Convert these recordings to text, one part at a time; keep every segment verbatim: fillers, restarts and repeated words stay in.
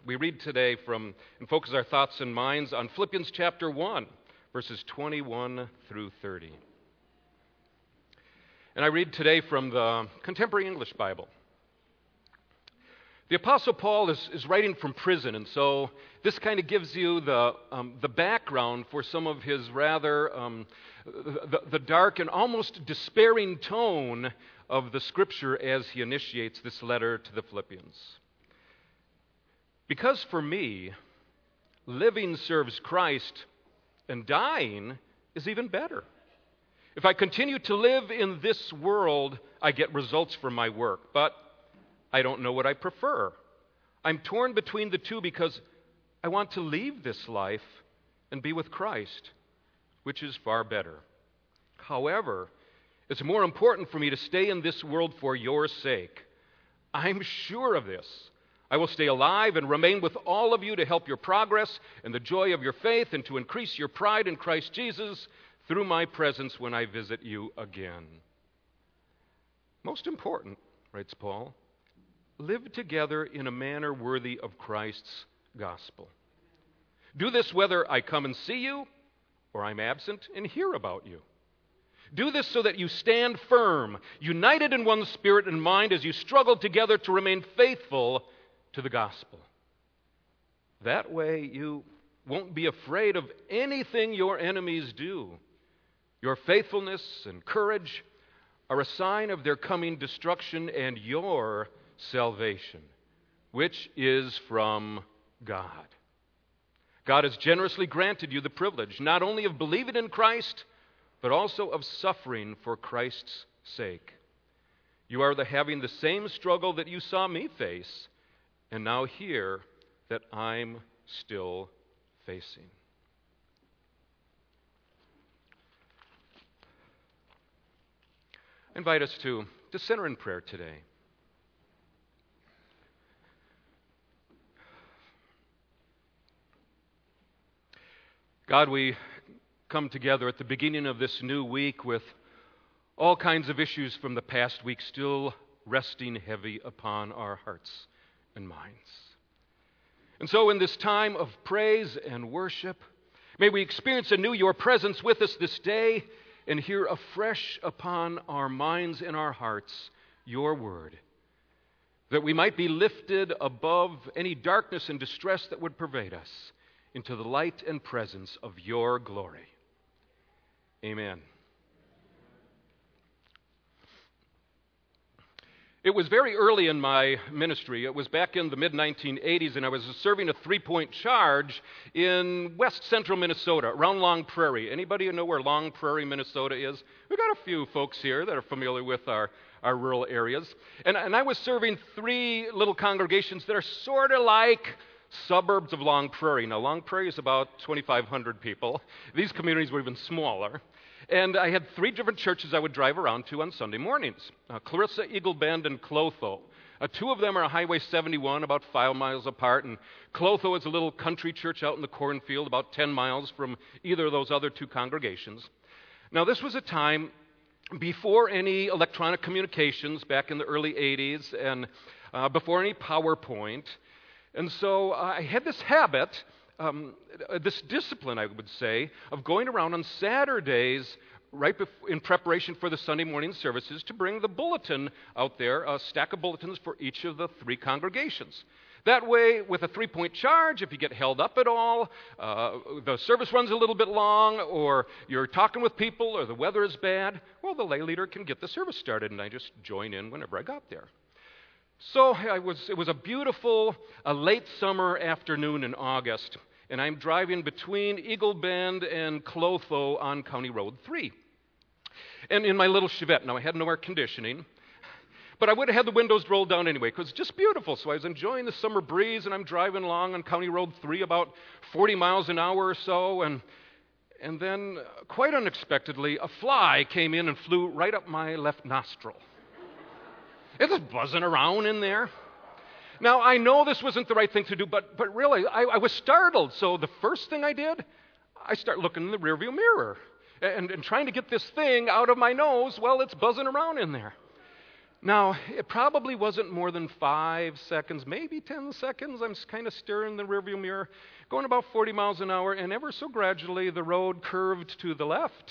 We read today from and focus our thoughts and minds on Philippians chapter one, verses twenty-one through thirty. And I read today from the Contemporary English Bible. The Apostle Paul is, is writing from prison, and so this kind of gives you the, um, the background for some of his rather um, the, the dark and almost despairing tone of the Scripture as he initiates this letter to the Philippians. Because for me, living serves Christ, and dying is even better. If I continue to live in this world, I get results from my work, but I don't know what I prefer. I'm torn between the two because I want to leave this life and be with Christ, which is far better. However, it's more important for me to stay in this world for your sake. I'm sure of this. I will stay alive and remain with all of you to help your progress and the joy of your faith and to increase your pride in Christ Jesus through my presence when I visit you again. Most important, writes Paul, live together in a manner worthy of Christ's gospel. Do this whether I come and see you or I'm absent and hear about you. Do this so that you stand firm, united in one spirit and mind as you struggle together to remain faithful to the gospel. That way you won't be afraid of anything your enemies do. Your faithfulness and courage are a sign of their coming destruction and your salvation, which is from God. God has generously granted you the privilege not only of believing in Christ, but also of suffering for Christ's sake. You are the, having the same struggle that you saw me face, and now hear that I'm still facing. I invite us to, to center in prayer today. God, we come together at the beginning of this new week with all kinds of issues from the past week still resting heavy upon our hearts and minds. And so in this time of praise and worship, may we experience anew your presence with us this day and hear afresh upon our minds and our hearts your word, that we might be lifted above any darkness and distress that would pervade us into the light and presence of your glory. Amen. It was very early in my ministry. It was back in the mid nineteen eighties, and I was serving a three-point charge in west central Minnesota, around Long Prairie. Anybody know where Long Prairie, Minnesota is? We've got a few folks here that are familiar with our, our rural areas. And, and I was serving three little congregations that are sort of like suburbs of Long Prairie. Now, Long Prairie is about twenty-five hundred people. These communities were even smaller. And I had three different churches I would drive around to on Sunday mornings, uh, Clarissa, Eagle Bend, and Clotho. Uh, two of them are Highway seventy-one, about five miles apart, and Clotho is a little country church out in the cornfield, about ten miles from either of those other two congregations. Now, this was a time before any electronic communications back in the early eighties and uh, before any PowerPoint. And so uh, I had this habit Um, this discipline, I would say, of going around on Saturdays right bef- in preparation for the Sunday morning services to bring the bulletin out there, a stack of bulletins for each of the three congregations. That way, with a three-point charge, if you get held up at all, uh, the service runs a little bit long, or you're talking with people, or the weather is bad, well, the lay leader can get the service started, and I just join in whenever I got there. So I was, it was a beautiful a late summer afternoon in August, and I'm driving between Eagle Bend and Clotho on County Road three. And in my little Chevette, now I had no air conditioning, but I would have had the windows rolled down anyway, because it's just beautiful. So I was enjoying the summer breeze, and I'm driving along on County Road three about forty miles an hour or so, and, and then, quite unexpectedly, a fly came in and flew right up my left nostril. It was buzzing around in there. Now, I know this wasn't the right thing to do, but, but really, I, I was startled. So the first thing I did, I start looking in the rearview mirror and, and trying to get this thing out of my nose while it's buzzing around in there. Now, it probably wasn't more than five seconds, maybe ten seconds. I'm kind of staring in the rearview mirror, going about forty miles an hour, and ever so gradually the road curved to the left.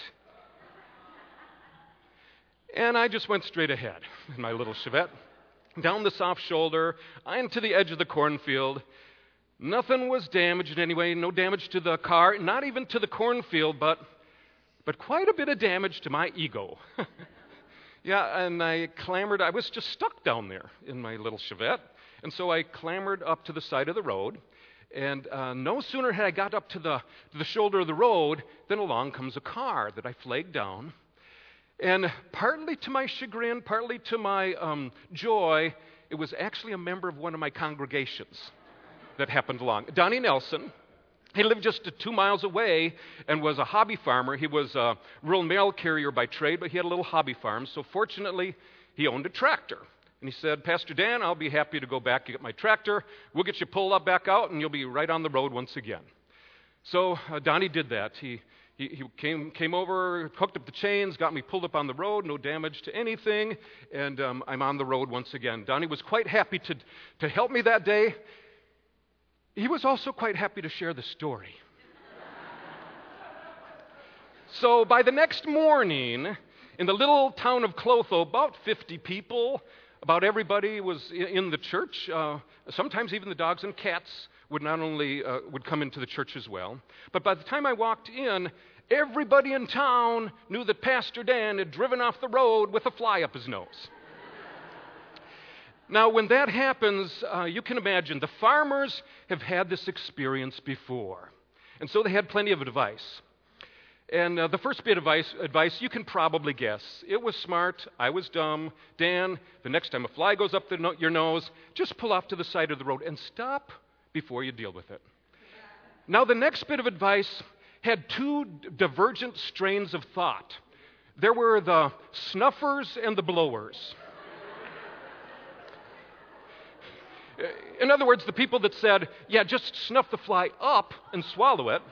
And I just went straight ahead in my little Chevette, down the soft shoulder, into the edge of the cornfield. Nothing was damaged anyway, no damage to the car, not even to the cornfield, but, but quite a bit of damage to my ego. Yeah, and I clambered. I was just stuck down there in my little Chevette. And so I clambered up to the side of the road. And uh, no sooner had I got up to the, to the shoulder of the road than along comes a car that I flagged down. And partly to my chagrin, partly to my um, joy, it was actually a member of one of my congregations that happened along. Donnie Nelson. He lived just two miles away and was a hobby farmer. He was a rural mail carrier by trade, but he had a little hobby farm. So fortunately, he owned a tractor. And he said, Pastor Dan, I'll be happy to go back and get my tractor. We'll get you pulled up back out, and you'll be right on the road once again. So uh, Donnie did that. He, he, he came, came over, hooked up the chains, got me pulled up on the road, no damage to anything, and um, I'm on the road once again. Donnie was quite happy to, to help me that day. He was also quite happy to share the story. So by the next morning, in the little town of Clotho, about fifty people, about everybody was in the church. Uh, sometimes even the dogs and cats would not only uh, would come into the church as well. But by the time I walked in, everybody in town knew that Pastor Dan had driven off the road with a fly up his nose. Now, when that happens, uh, you can imagine the farmers have had this experience before. And so they had plenty of advice. And uh, the first bit of advice, advice, you can probably guess. It was smart. I was dumb. Dan, the next time a fly goes up the no- your nose, just pull off to the side of the road and stop before you deal with it. Now, the next bit of advice had two d- divergent strains of thought. There were the snuffers and the blowers. In other words, the people that said, yeah, just snuff the fly up and swallow it.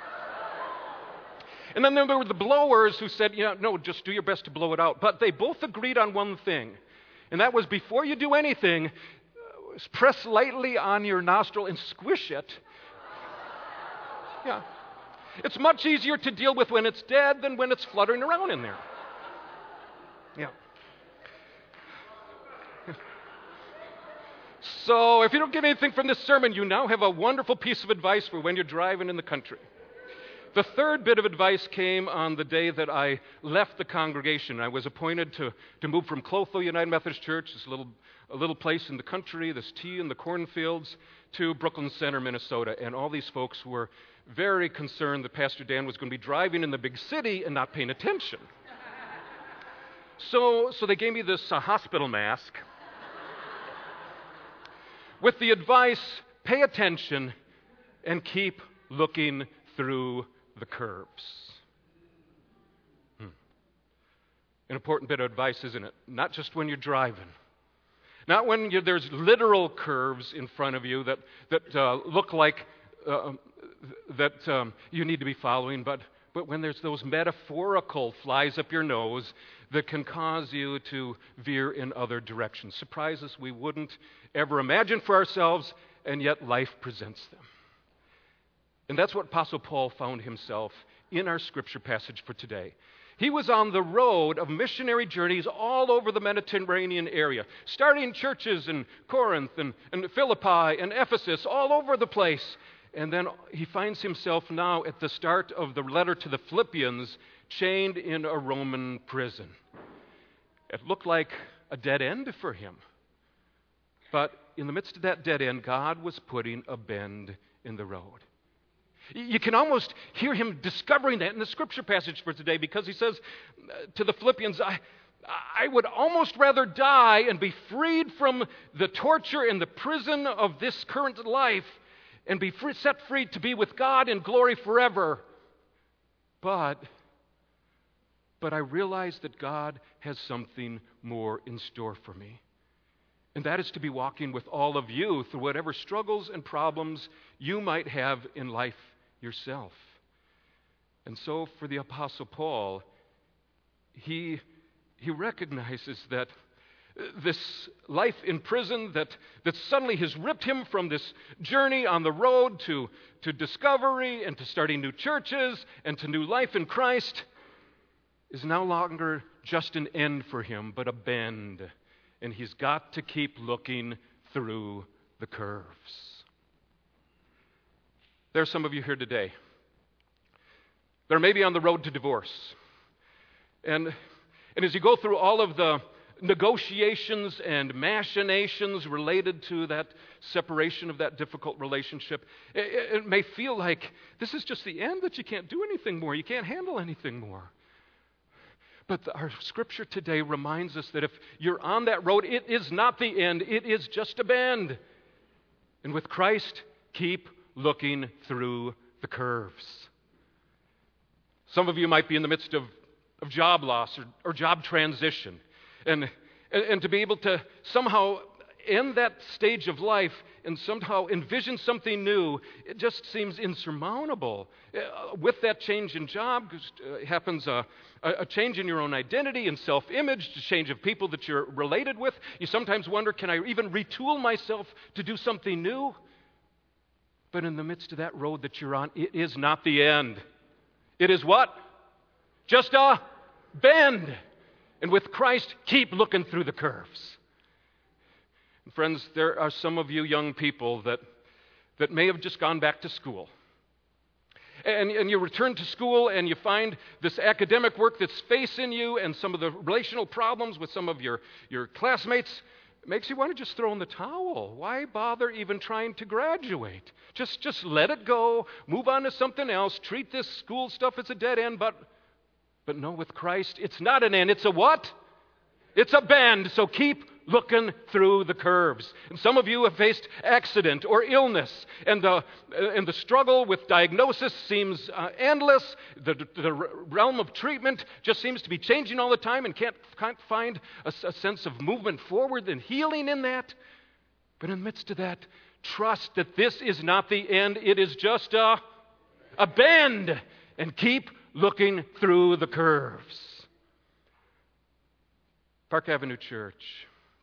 And then there were the blowers who said, yeah, no, just do your best to blow it out. But they both agreed on one thing, and that was before you do anything, uh, press lightly on your nostril and squish it. Yeah. It's much easier to deal with when it's dead than when it's fluttering around in there. Yeah. So if you don't get anything from this sermon, you now have a wonderful piece of advice for when you're driving in the country. The third bit of advice came on the day that I left the congregation. I was appointed to, to move from Clotho United Methodist Church, this little, a little place in the country, this tea in the cornfields, to Brooklyn Center, Minnesota. And all these folks were very concerned that Pastor Dan was going to be driving in the big city and not paying attention. So, so they gave me this uh, hospital mask with the advice, pay attention and keep looking through the curves. Hmm. An important bit of advice, isn't it? Not just when you're driving. Not when you're, there's literal curves in front of you that, that uh, look like uh, that um, you need to be following, but, but when there's those metaphorical flies up your nose that can cause you to veer in other directions. Surprises we wouldn't ever imagine for ourselves, and yet life presents them. And that's what Apostle Paul found himself in our scripture passage for today. He was on the road of missionary journeys all over the Mediterranean area, starting churches in Corinth and, and Philippi and Ephesus, all over the place. And then he finds himself now at the start of the letter to the Philippians, chained in a Roman prison. It looked like a dead end for him. But in the midst of that dead end, God was putting a bend in the road. You can almost hear him discovering that in the scripture passage for today, because he says to the Philippians, I, I would almost rather die and be freed from the torture and the prison of this current life and be free, set free to be with God in glory forever. But, but I realize that God has something more in store for me. And that is to be walking with all of you through whatever struggles and problems you might have in life yourself. And so for the Apostle Paul, he, he recognizes that, This life in prison that, that suddenly has ripped him from this journey on the road to, to discovery and to starting new churches and to new life in Christ is no longer just an end for him, but a bend. And he's got to keep looking through the curves. There are some of you here today that are maybe on the road to divorce. And, and as you go through all of the negotiations and machinations related to that separation of that difficult relationship, it, it may feel like this is just the end, that you can't do anything more, you can't handle anything more. But the, our scripture today reminds us that if you're on that road, it is not the end, it is just a bend. And with Christ, keep looking through the curves. Some of you might be in the midst of, of job loss or, or job transition. And, and to be able to somehow end that stage of life and somehow envision something new, it just seems insurmountable. Uh, with that change in job uh, happens a, a change in your own identity and self-image, a change of people that you're related with. You sometimes wonder, can I even retool myself to do something new? But in the midst of that road that you're on, it is not the end. It is what? Just a bend. And with Christ, keep looking through the curves. And friends, there are some of you young people that, that may have just gone back to school. And, and you return to school and you find this academic work that's facing you and some of the relational problems with some of your, your classmates makes you want to just throw in the towel. Why bother even trying to graduate? Just, just let it go, move on to something else, treat this school stuff as a dead end, but But no, with Christ, it's not an end. It's a what? It's a bend. So keep looking through the curves. And some of you have faced accident or illness, and the, and the struggle with diagnosis seems uh, endless. The, the realm of treatment just seems to be changing all the time and can't, can't find a, a sense of movement forward and healing in that. But in the midst of that, trust that this is not the end. It is just a, a bend. And keep looking through the curves. Park Avenue Church.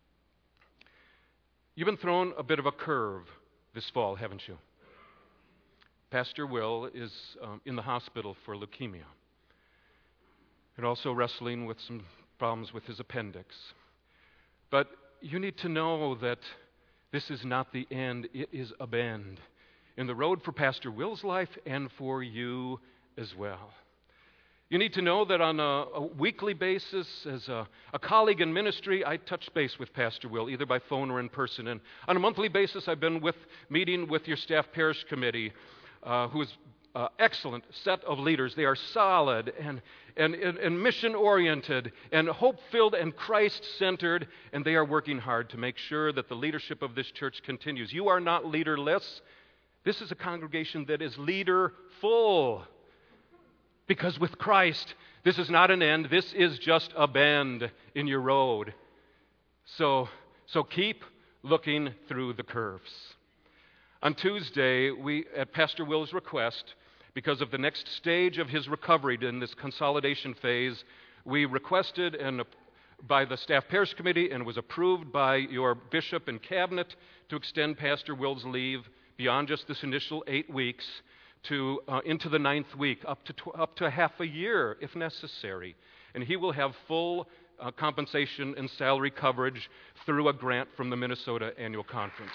You've been thrown a bit of a curve this fall, haven't you? Pastor Will is um, in the hospital for leukemia and also wrestling with some problems with his appendix. But you need to know that this is not the end, it is a bend in the road for Pastor Will's life and for you as well. You need to know that on a, a weekly basis, as a, a colleague in ministry, I touch base with Pastor Will, either by phone or in person. And on a monthly basis, I've been with meeting with your staff parish committee, uh, who is an excellent set of leaders. They are solid and, and, and, and mission-oriented and hope-filled and Christ-centered, and they are working hard to make sure that the leadership of this church continues. You are not leaderless. This is a congregation that is leader-full. Because with Christ, this is not an end. This is just a bend in your road. So, so keep looking through the curves. On Tuesday, we, at Pastor Will's request, because of the next stage of his recovery in this consolidation phase, we requested and by the staff parish committee and was approved by your bishop and cabinet to extend Pastor Will's leave beyond just this initial eight weeks to uh, into the ninth week, up to tw- up to half a year if necessary. And he will have full uh, compensation and salary coverage through a grant from the Minnesota Annual Conference.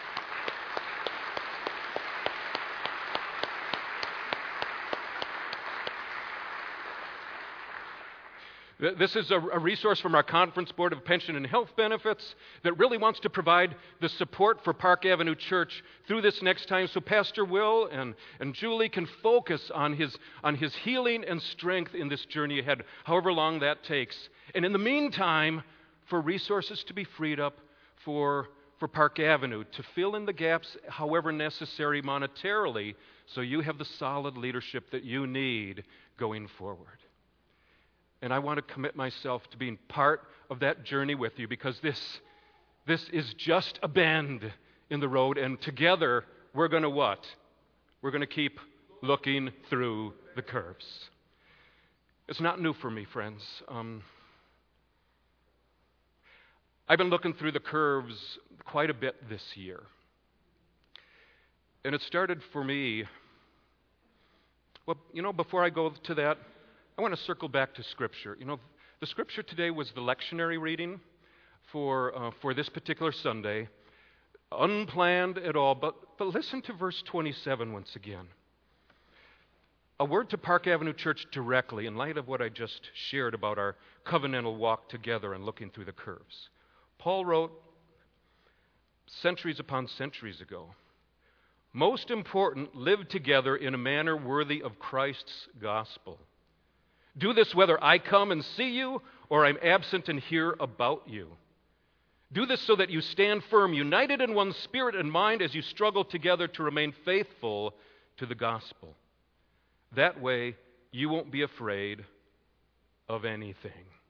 This is a, a resource from our Conference Board of Pension and Health Benefits that really wants to provide the support for Park Avenue Church through this next time so Pastor Will and, and Julie can focus on his, on his healing and strength in this journey ahead, however long that takes. And in the meantime, for resources to be freed up for, for Park Avenue to fill in the gaps however necessary monetarily so you have the solid leadership that you need going forward. And I want to commit myself to being part of that journey with you because this, this is just a bend in the road. And together, we're going to what? We're going to keep looking through the curves. It's not new for me, friends. Um, I've been looking through the curves quite a bit this year. And it started for me, well, you know, before I go to that, I want to circle back to Scripture. You know, the Scripture today was the lectionary reading for, uh, for this particular Sunday. Unplanned at all, but, but listen to verse twenty-seven once again. A word to Park Avenue Church directly in light of what I just shared about our covenantal walk together and looking through the curves. Paul wrote centuries upon centuries ago, most important, live together in a manner worthy of Christ's gospel. Do this whether I come and see you or I'm absent and hear about you. Do this so that you stand firm, united in one spirit and mind as you struggle together to remain faithful to the gospel. That way, you won't be afraid of anything.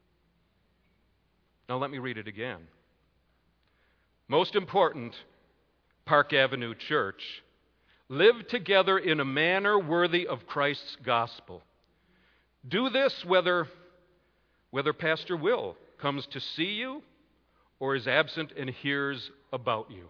Now let me read it again. Most important, Park Avenue Church, live together in a manner worthy of Christ's gospel. Do this whether, whether Pastor Will comes to see you or is absent and hears about you.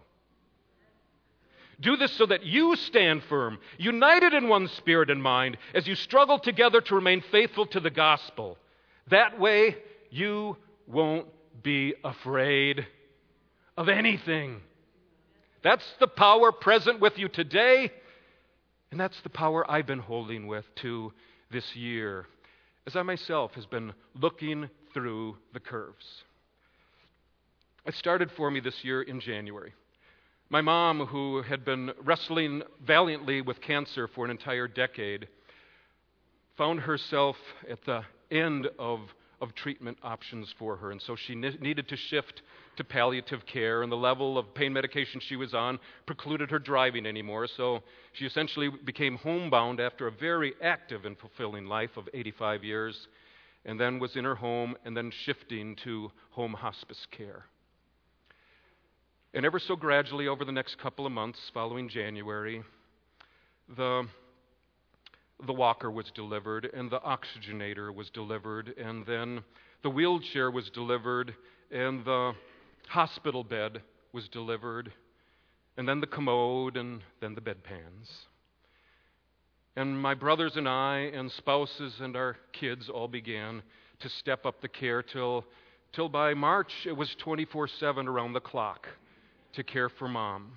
Do this so that you stand firm, united in one spirit and mind, as you struggle together to remain faithful to the gospel. That way, you won't be afraid of anything. That's the power present with you today, and that's the power I've been holding with too this year, as I myself has been looking through the curves. It started for me this year in January. My mom, who had been wrestling valiantly with cancer for an entire decade, found herself at the end of, of treatment options for her, and so she ne- needed to shift to palliative care, and the level of pain medication she was on precluded her driving anymore, so she essentially became homebound after a very active and fulfilling life of eighty-five years, and then was in her home, and then shifting to home hospice care. And ever so gradually, over the next couple of months following January, the, the walker was delivered, and the oxygenator was delivered, and then the wheelchair was delivered, and the hospital bed was delivered, and then the commode, and then the bedpans. And my brothers and I, and spouses and our kids all began to step up the care till, till by March it was twenty-four seven around the clock to care for Mom.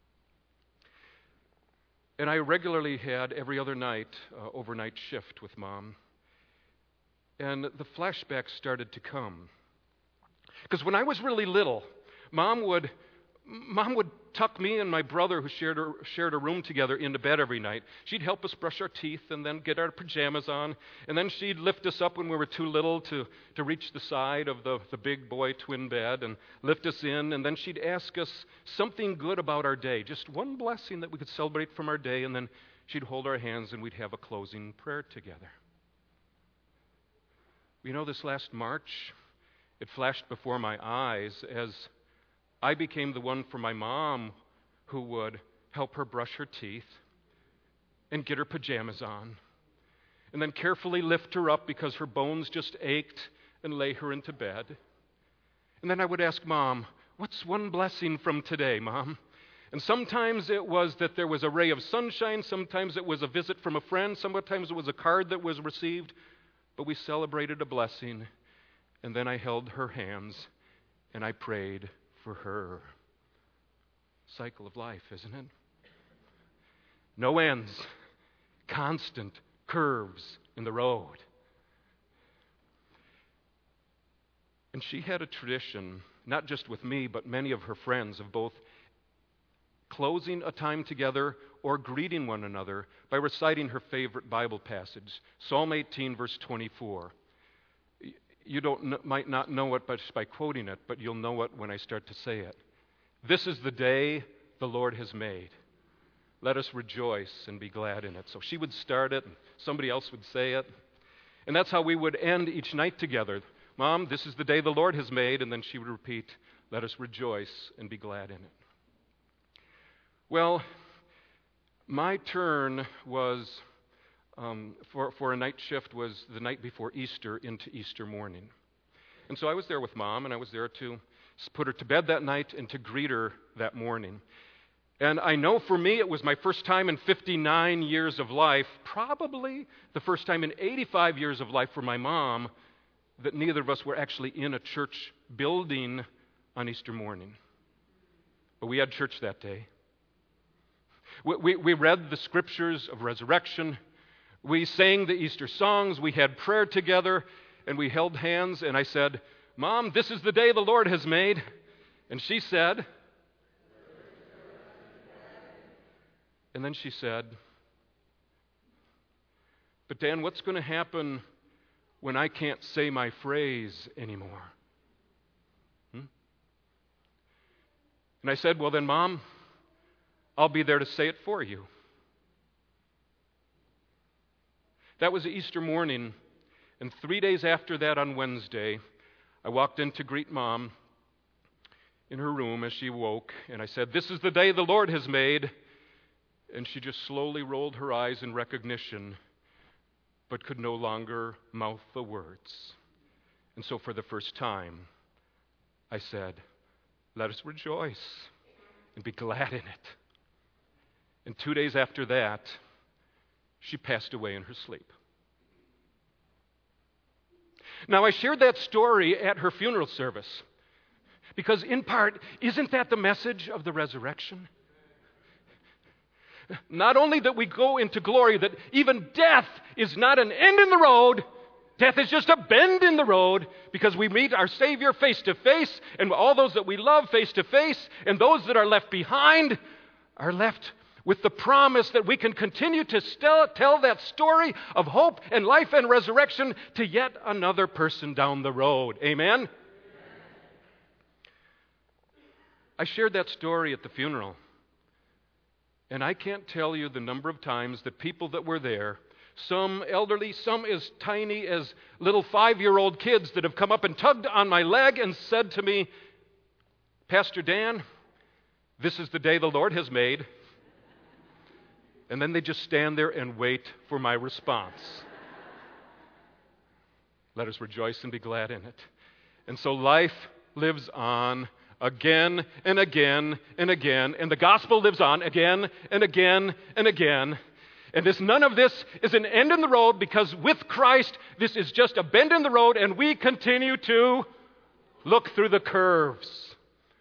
And I regularly had every other night, uh, overnight shift with Mom. And the flashbacks started to come. Because when I was really little, Mom would, Mom would tuck me and my brother, who shared a, shared a room together, into bed every night. She'd help us brush our teeth and then get our pajamas on. And then she'd lift us up when we were too little to, to reach the side of the, the big boy twin bed and lift us in. And then she'd ask us something good about our day, just one blessing that we could celebrate from our day. And then she'd hold our hands and we'd have a closing prayer together. You know, this last March, it flashed before my eyes as I became the one for my mom who would help her brush her teeth and get her pajamas on, and then carefully lift her up because her bones just ached and lay her into bed. And then I would ask Mom, what's one blessing from today, Mom? And sometimes it was that there was a ray of sunshine, sometimes it was a visit from a friend, sometimes it was a card that was received, but we celebrated a blessing, and then I held her hands and I prayed for her. Cycle of life, isn't it? No ends, constant curves in the road. And she had a tradition, not just with me, but many of her friends, of both closing a time together or greeting one another by reciting her favorite Bible passage, Psalm eighteen, verse twenty-four. You don't might not know it just by quoting it, but you'll know it when I start to say it. This is the day the Lord has made. Let us rejoice and be glad in it. So she would start it, and somebody else would say it. And that's how we would end each night together. Mom, this is the day the Lord has made, and then she would repeat, let us rejoice and be glad in it. Well, my turn was Um, for, for a night shift was the night before Easter into Easter morning. And so I was there with Mom, and I was there to put her to bed that night and to greet her that morning. And I know for me it was my first time in fifty-nine years of life, probably the first time in eighty-five years of life for my mom, that neither of us were actually in a church building on Easter morning. But we had church that day. We, we, we read the scriptures of resurrection. We sang the Easter songs. We had prayer together, and we held hands, and I said, "Mom, this is the day the Lord has made." And she said, and then she said, "But Dan, what's going to happen when I can't say my phrase anymore?" Hmm? And I said, "Well then, Mom, I'll be there to say it for you." That was Easter morning, and three days after that on Wednesday, I walked in to greet Mom in her room as she woke, and I said, "This is the day the Lord has made." And she just slowly rolled her eyes in recognition, but could no longer mouth the words. And so for the first time, I said, "Let us rejoice and be glad in it." And two days after that, she passed away in her sleep. Now, I shared that story at her funeral service because, in part, isn't that the message of the resurrection? Not only that we go into glory, that even death is not an end in the road. Death is just a bend in the road because we meet our Savior face to face, and all those that we love face to face, and those that are left behind are left with the promise that we can continue to still tell that story of hope and life and resurrection to yet another person down the road. Amen? Amen. I shared that story at the funeral. And I can't tell you the number of times that people that were there, some elderly, some as tiny as little five-year-old kids, that have come up and tugged on my leg and said to me, "Pastor Dan, this is the day the Lord has made." And then they just stand there and wait for my response. Let us rejoice and be glad in it. And so life lives on again and again and again, and the gospel lives on again and again and again. And this, none of this is an end in the road, because with Christ, this is just a bend in the road, and we continue to look through the curves.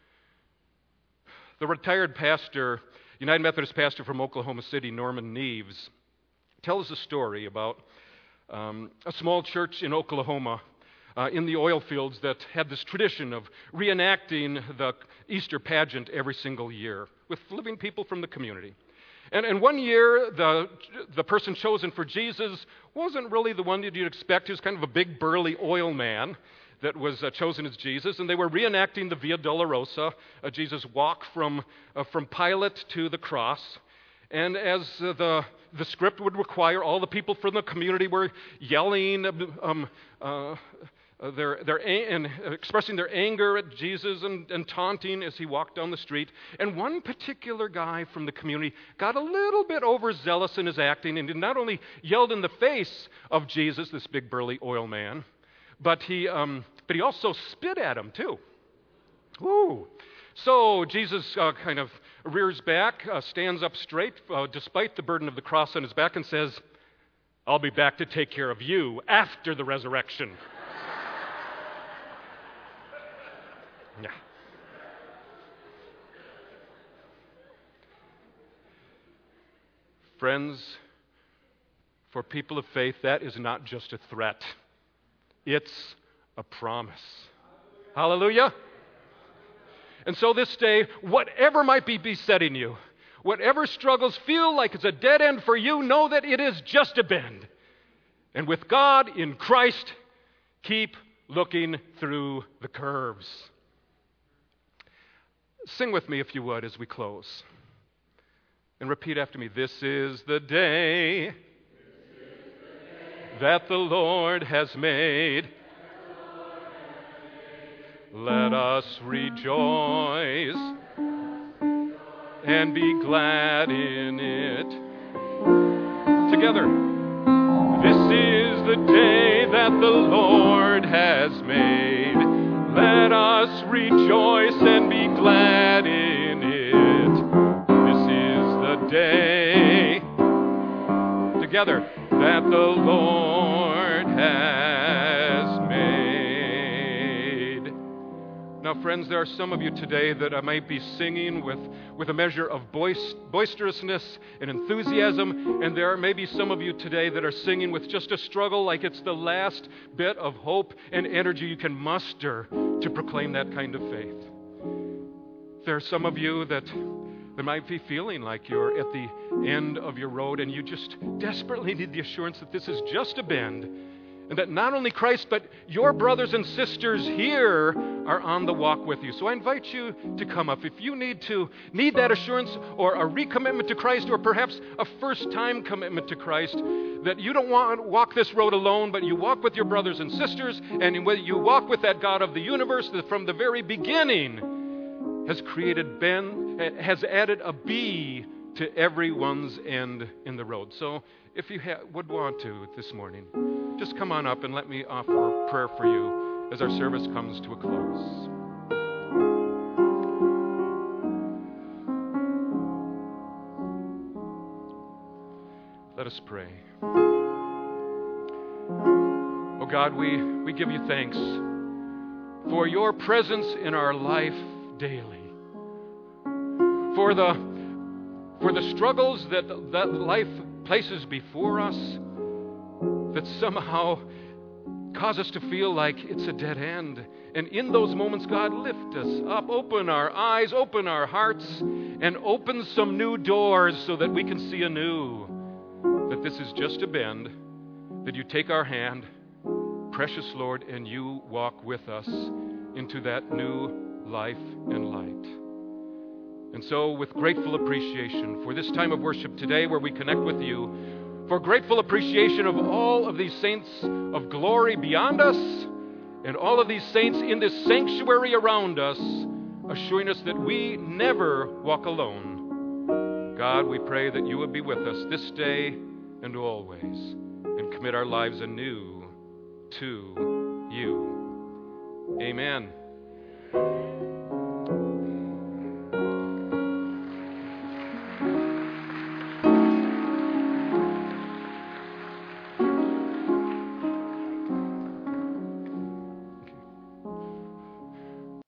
The retired pastor, United Methodist pastor from Oklahoma City, Norman Neves, tells a story about um, a small church in Oklahoma Uh, in the oil fields that had this tradition of reenacting the Easter pageant every single year with living people from the community. And, and one year, the, the person chosen for Jesus wasn't really the one that you'd expect. He was kind of a big, burly oil man that was uh, chosen as Jesus. And they were reenacting the Via Dolorosa, uh, Jesus' walk from, uh, from Pilate to the cross. And as uh, the, the script would require, all the people from the community were yelling, um, uh, Uh, their, their, and expressing their anger at Jesus and, and taunting as he walked down the street. And one particular guy from the community got a little bit overzealous in his acting, and not only yelled in the face of Jesus, this big burly oil man, but he, um, but he also spit at him too. Woo! So Jesus uh, kind of rears back, uh, stands up straight, uh, despite the burden of the cross on his back, and says, "I'll be back to take care of you after the resurrection." Yeah. Friends, for people of faith, that is not just a threat. It's a promise. Hallelujah. And so this day, whatever might be besetting you, whatever struggles feel like it's a dead end for you, know that it is just a bend. And with God in Christ, keep looking through the curves. Sing with me, if you would, as we close. And repeat after me. This is the day that the Lord has made. Let us rejoice and be glad in it. Together. This is the day that the Lord has made. Let us rejoice and be glad in it. This is the day together that the Lord has made. Now, friends, there are some of you today that I might be singing with, with a measure of boist- boisterousness and enthusiasm, and there are maybe some of you today that are singing with just a struggle, like it's the last bit of hope and energy you can muster to proclaim that kind of faith. There are some of you that, that might be feeling like you're at the end of your road, and you just desperately need the assurance that this is just a bend, and that not only Christ, but your brothers and sisters here are on the walk with you. So I invite you to come up. If you need to need that assurance, or a recommitment to Christ, or perhaps a first-time commitment to Christ, that you don't want to walk this road alone, but you walk with your brothers and sisters, and you walk with that God of the universe that from the very beginning has created Ben, has added a B to everyone's end in the road. So if you ha- would want to this morning, just come on up and let me offer prayer for you as our service comes to a close. Let us pray. Oh God, we, we give you thanks for your presence in our life daily, for the, for the struggles that, that life places before us that somehow cause us to feel like it's a dead end. And in those moments, God, lift us up, open our eyes, open our hearts, and open some new doors so that we can see anew that this is just a bend, that you take our hand, precious Lord, and you walk with us into that new life and light. And so, with grateful appreciation for this time of worship today where we connect with you, for grateful appreciation of all of these saints of glory beyond us, and all of these saints in this sanctuary around us, assuring us that we never walk alone. God, we pray that you would be with us this day and always, and commit our lives anew to you. Amen.